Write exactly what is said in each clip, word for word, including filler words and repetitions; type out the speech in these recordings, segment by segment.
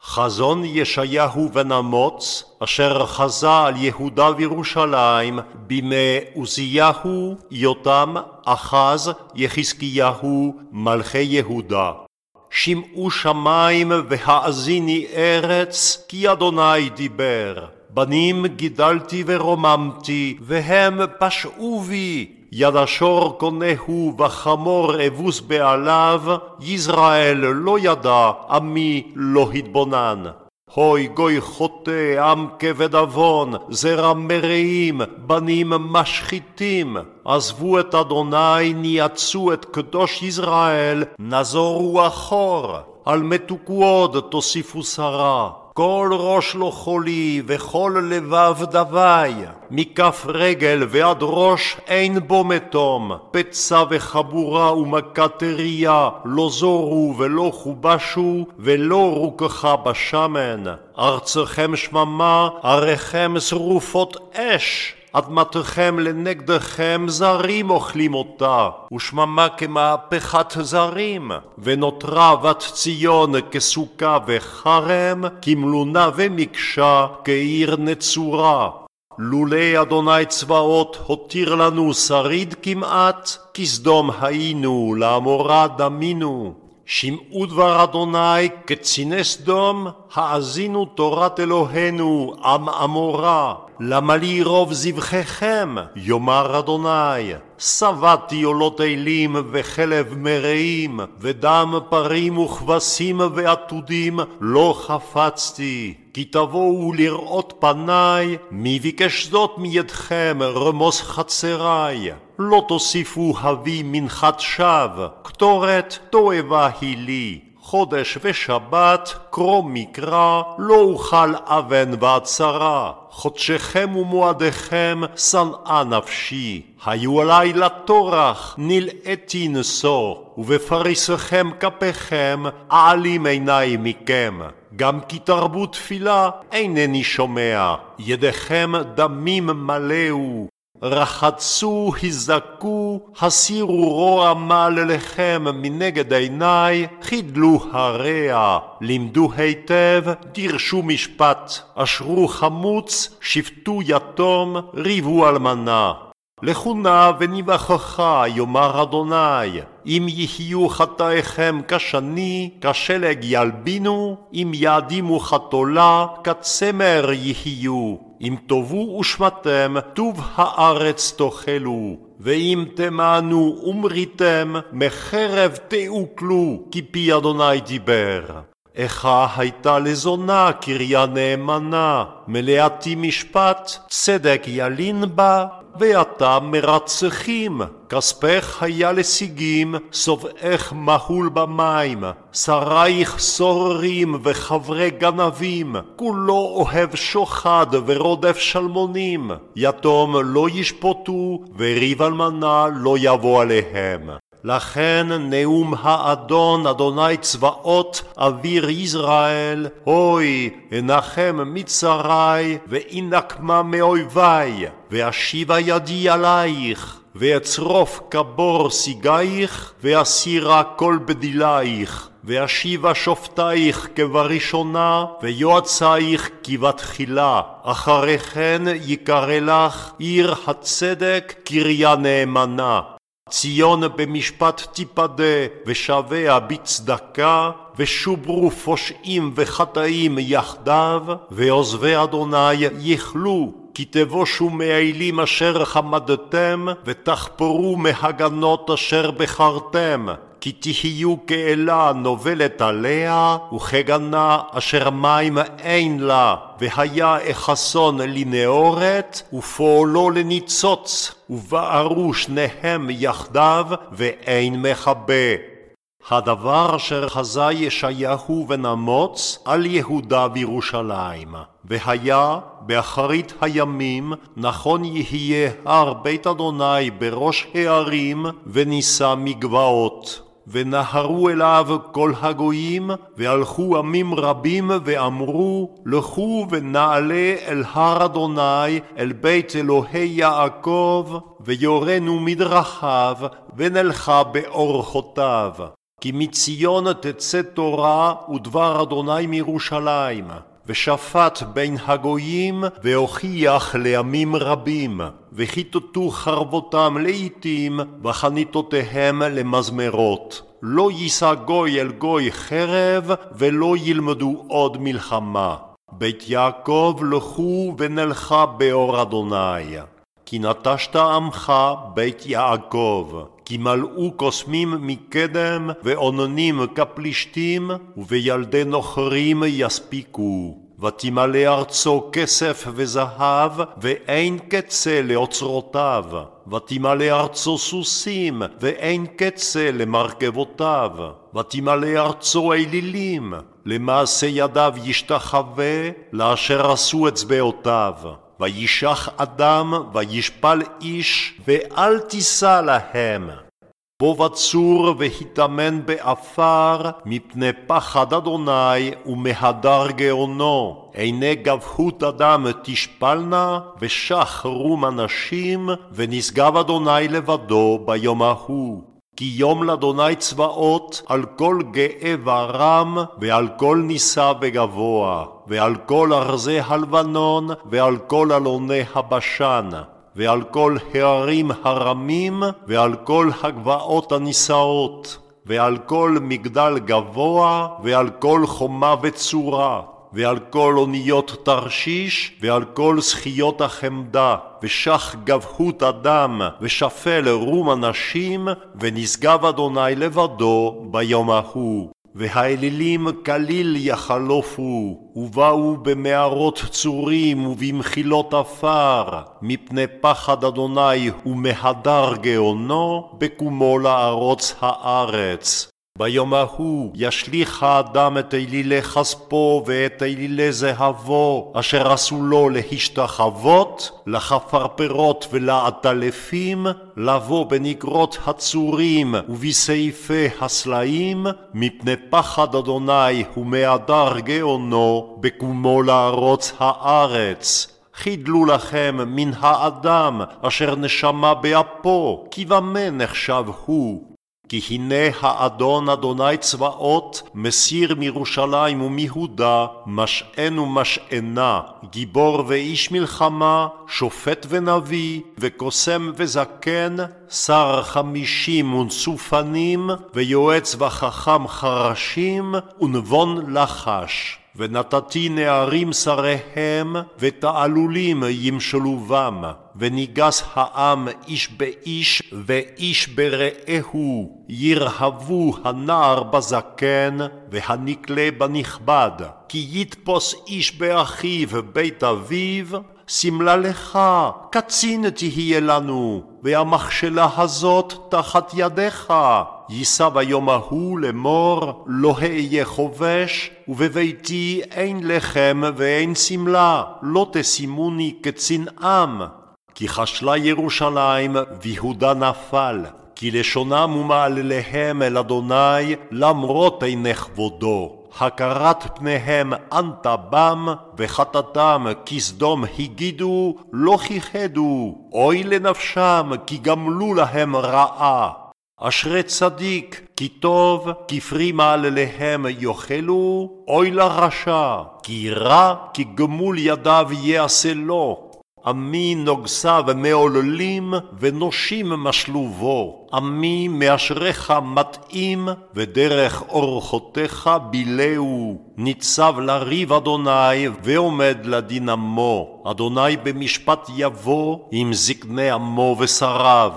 חזון ישעיהו בן אמוץ, אשר חזה על יהודה וירושלים בימי עוזיהו, יותם, אחז, יחזקיהו, מלכי יהודה. שמעו שמיים והאזיני ארץ, כי אדוני דיבר. בנים גידלתי ורוממתי, והם פשעו בי. יד השור קונהו וחמור אבוס בעליו, ישראל לא ידע, עמי לא התבונן. הוי גוי חוטא, עם כבד עוון, זרע מרעים, בנים משחיתים. עזבו את אדוני, ניאצו את קדוש ישראל, נזורו אחור. על מתוקו עוד תוסיפו שרה. כל ראש לו חולי וכל לבב דווי, מכף רגל ועד ראש אין בו מתום, פצע וחבורה ומקטריה לא זורו ולא חובשו ולא רוככה בשמן. ארצכם שממה, עריכם שרופות אש, אדמתכם לנגדכם זרים אוכלים אותה, ושממה כמהפכת זרים, ונותרה בת ציון כסוכה וחרם, כמלונה ומקשה, כעיר נצורה. לולי אדוני צבאות הותיר לנו שריד כמעט, כסדום היינו, לעמורה דמינו. שמעו דבר אדוני קציני סדום, האזינו תורת אלוהינו עם עמורה. למה לי רוב זבחיכם, יאמר אדוני. שבעתי עולות אלים וחלב מרעים, ודם פרים וכבשים ועתודים לא חפצתי. כי תבואו לראות פניי, מי ביקש זאת מידכם רמוס חצריי. לא תוסיפו הביא מנחת שווא, קטורת תועבה היא לי. חודש ושבת, קרום מקרא, לא אוכל אבן ועצרה. חודשכם ומועדיכם שנאה נפשי. היו עלי לטורח, נלאתי נשוא, ובפריסכם כפיכם, אעלים עיני מכם. גם כי תרבו תפילה, אינני שומע. ידיכם דמים מלאו. רחצו, הזדקו, הסירו רוע מעלליכם מנגד עיני, חידלו הרע, לימדו היטב, דרשו משפט, אשרו חמוץ, שפטו יתום, ריבו אלמנה. לכו נא ונבחך, יאמר אדוני, אם יהיו חטאיכם כשני, כשלג ילבינו, אם יעדימו חתולה, כצמר יהיו. אם טובו ושמתם, טוב הארץ תאכלו. ואם תמענו ומריתם, מחרב תאוכלו, כי פי אדוני דיבר. איכה הייתה לזונה קריה נאמנה, מלאתי משפט, צדק ילין בה, ואתה מרצחים. כספך היה לשיגים, סובעך מהול במים, שרייך סוררים וחברי גנבים, כולו אוהב שוחד ורודף שלמונים. יתום לא ישפוטו, וריב אלמנה לא יבוא עליהם. לכן נאום האדון אדוני צבאות אביר ישראל, הוי אנחם מצרי ואינקמה מאויבי, ואשיבה ידי עלייך, ואצרוף כבור סיגייך, ואסירה כל בדילייך, ואשיבה שופטייך כבראשונה, ויועצייך כבתחילה. אחרי כן יקרא לך עיר הצדק, קריה נאמנה. ציון במשפט תיפדה, ושביה בצדקה, ושוברו פושעים וחטאים יחדיו, ועוזבי אדוני יכלו. כי תבושו מאלים אשר חמדתם, ותחפרו מהגנות אשר בחרתם. כי תהיו כאלה נובלת עליה, וכגנה אשר מים אין לה, והיה אחסון לנאורת, ופועלו לניצוץ, ובערו שניהם יחדיו, ואין מכבה. הדבר אשר חזה ישעיהו בן אמוץ על יהודה וירושלים. והיה באחרית הימים, נכון יהיה הר בית אדוני בראש הערים, ונישא מגבעות. ונהרו אליו כל הגויים, והלכו עמים רבים ואמרו, לכו ונעלה אל הר אדוני, אל בית אלוהי יעקב, ויורנו מדרכיו, ונלכה באורחותיו. כי מציון תצא תורה ודבר אדוני מירושלים, ושפט בין הגויים והוכיח לימים רבים, וכיתתו חרבותם לעתים וחניתותיהם למזמרות. לא יישא גוי אל גוי חרב ולא ילמדו עוד מלחמה. בית יעקב לכו ונלכה באור אדוני. כי נטשת עמך בית יעקב, כי מלאו קוסמים מקדם ועוננים כפלישתים, ובילדי נוכרים יספיקו. ותמלא ארצו כסף וזהב, ואין קצה לאוצרותיו. ותמלא ארצו סוסים, ואין קצה למרכבותיו. ותמלא ארצו אלילים, למעשה ידיו ישתחווה, לאשר עשו אצבעותיו. וישח אדם וישפל איש, ואל תישא להם. בו בצור והתאמן באפר, מפני פחד אדוני ומהדר גאונו. עיני גבהות אדם תשפלנה, ושח רום אנשים, ונשגב אדוני לבדו ביום ההוא. כי יום לאדוני צבאות על כל גאה ורם, ועל כל נישא וגבוה, ועל כל ארזי הלבנון, ועל כל אלוני הבשן, ועל כל הערים הרמים, ועל כל הגבעות הנישאות, ועל כל מגדל גבוה, ועל כל חומה וצורה, ועל כל אוניות תרשיש, ועל כל זכיות החמדה, ושח גבהות אדם, ושפל רום אנשים, ונשגב אדוני לבדו ביום ההוא. והאלילים כליל יחלופו, ובאו במערות צורים ובמחילות אפר, מפני פחד אדוני ומהדר גאונו, בקומו לארוץ הארץ. ביום ההוא ישליך האדם את אלילי כספו ואת אלילי זהבו, אשר עשו לו להשתחוות, לחפרפרות ולעטלפים, לבוא בנגרות הצורים ובסעיפי הסלעים, מפני פחד אדוני ומהדר גאונו, בקומו לארוץ הארץ. חידלו לכם מן האדם אשר נשמה באפו, כי במה נחשב הוא? כי הנה האדון אדוני צבאות, מסיר מירושלים ומיהודה, משען ומשענה, גיבור ואיש מלחמה, שופט ונביא, וקוסם וזקן, שר חמישים ונצופנים, ויועץ וחכם חרשים, ונבון לחש. ונתתי נערים שריהם, ותעלולים ימשלו בם, וניגס העם איש באיש, ואיש ברעהו, ירהבו הנער בזקן, והנקלה בנכבד, כי יתפוס איש באחיו בית אביו, סמלה לך, קצין תהיה לנו, והמכשלה הזאת תחת ידיך. יישא ביום ההוא לאמור, לא אהיה חובש, ובביתי אין לחם ואין סמלה, לא תשימוני קצין עם. כי חשלה ירושלים ויהודה נפל, כי לשונם ומעלליהם אל אדוני, למרות עיני כבודו. הכרת פניהם אנתה בם, וחטאתם כסדום הגידו, לא כיחדו. אוי לנפשם, כי גמלו להם רעה. אשרי צדיק, כי טוב, כי פרי מעלליהם יאכלו. אוי לרשע, כי רע, כי גמול ידיו יעשה לו. עמי נוגסיו מעוללים, ונושים משלובו. עמי מאשריך מתאים, ודרך אורחותיך בילהו. ניצב לריב אדוני, ועומד לדין עמו. אדוני במשפט יבוא, עם זקני עמו ושריו.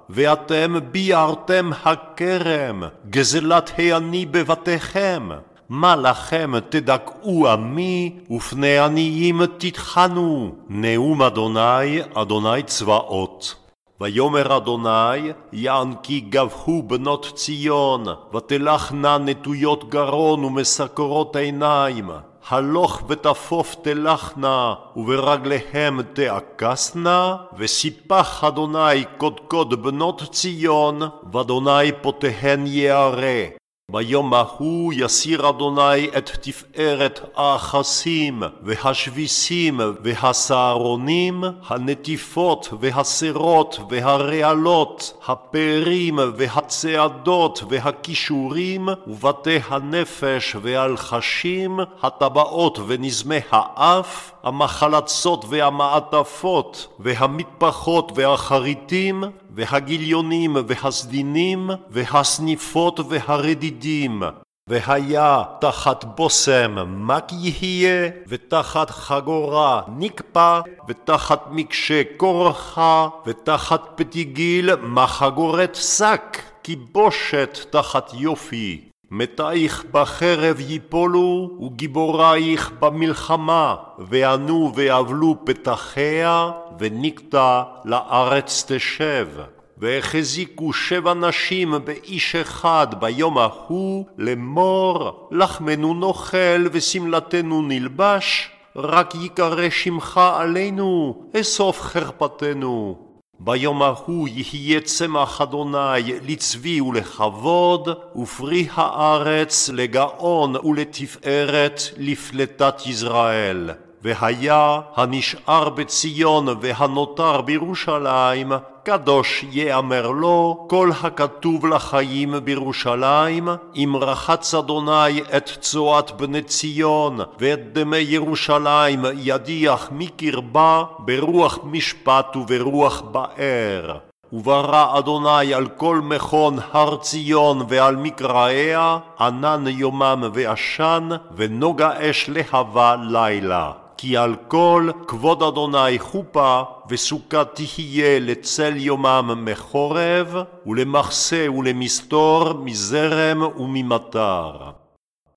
ואתם ביערתם הכרם, גזלת העני בבתיכם. מה לכם תדכאו עמי, ופני עניים תטחנו. נאום אדוני, אדוני צבאות. ויאמר אדוני, יען כי גבהו בנות ציון, ותלכנה נטויות גרון ומסקרות עיניים. הלוך ותפוף תלכנה, וברגליהם תעקסנה, וסיפח אדוני קודקוד בנות ציון, ואדוני פותהן יערה. ביום ההוא יסיר אדוני את תפארת האחסים והשביסים והסהרונים, הנטיפות והסירות והרעלות, הפארים והצעדות והכישורים, ובתי הנפש והלחשים, הטבעות ונזמי האף, המחלצות והמעטפות והמטפחות והחריטים והגיליונים והסדינים והסניפות והרדידים. והיה תחת בוסם מק יהיה, ותחת חגורה נקפה, ותחת מקשה כורחה, ותחת פתיגיל מחגורת שק, כיבושת תחת יופי. מתייך בחרב ייפולו, וגיבורייך במלחמה, וענו ואבלו פתחיה, ונקטע לארץ תשב. והחזיקו שבע נשים באיש אחד ביום ההוא, לאמור, לחמנו נאכל ושמלתנו נלבש, רק יקרא שמך עלינו, אסוף חרפתנו. ביום ההוא יהיה צמח אדוני לצבי ולכבוד, ופרי הארץ לגאון ולתפארת לפלטת ישראל. והיה הנשאר בציון והנותר בירושלים, קדוש יאמר לו כל הכתוב לחיים בירושלים, אם רחץ אדוני את צואת בני ציון, ואת דמי ירושלים ידיח מקרבה, ברוח משפט וברוח באר. וברא אדוני על כל מכון הר ציון ועל מקראיה, ענן יומם ועשן, ונוגה אש להבה לילה. כי על כל כבוד אדוני חופה, וסוכה תהיה לצל יומם מחורב, ולמחסה ולמסתור מזרם וממטר.